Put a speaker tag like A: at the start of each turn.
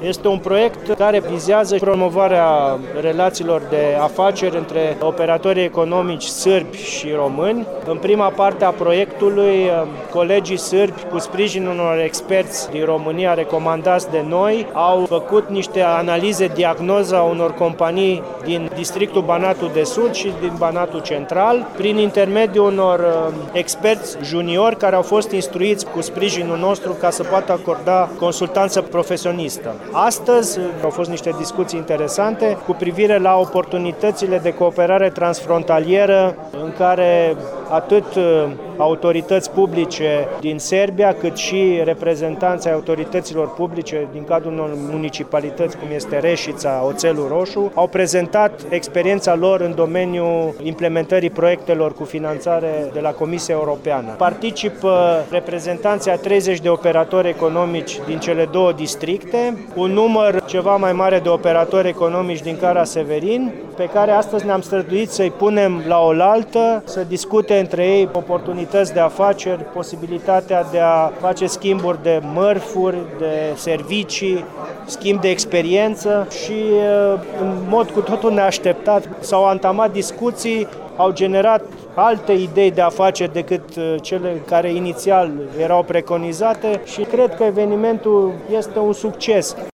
A: Este un proiect care vizează promovarea relațiilor de afaceri între operatorii economici sârbi și români. În prima parte a proiectului, colegii sârbi, cu sprijinul unor experți din România recomandați de noi, au făcut niște analize diagnoză a unor companii din districtul Banatul de Sud și din Banatul Central, prin intermediul unor experți juniori care au fost instruiți cu sprijinul nostru ca să poată acorda consultanță profesionistă. Astăzi au fost niște discuții interesante cu privire la oportunitățile de cooperare transfrontalieră în care atât autorități publice din Serbia, cât și reprezentanții autorităților publice din cadrul unor municipalități, cum este Reșița, Oțelul Roșu, au prezentat experiența lor în domeniul implementării proiectelor cu finanțare de la Comisia Europeană. Participă reprezentanții a 30 de operatori economici din cele două districte, un număr ceva mai mare de operatori economici din Cara Severin, pe care astăzi ne-am străduit să-i punem la oaltă, să discute între ei oportunități de afaceri, posibilitatea de a face schimburi de mărfuri, de servicii, schimb de experiență și în mod cu totul neașteptat s-au antamat discuții, au generat alte idei de afaceri decât cele care inițial erau preconizate și cred că evenimentul este un succes.